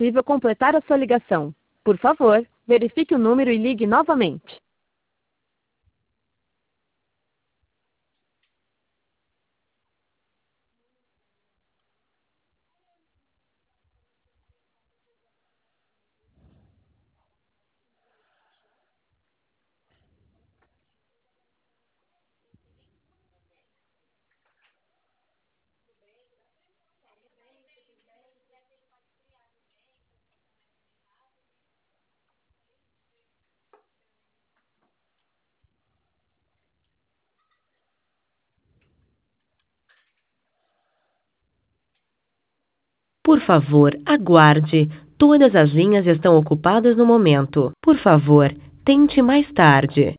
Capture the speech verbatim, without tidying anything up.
possível completar a sua ligação. Por favor, verifique o número e ligue novamente. Por favor, aguarde. Todas as linhas estão ocupadas no momento. Por favor, tente mais tarde.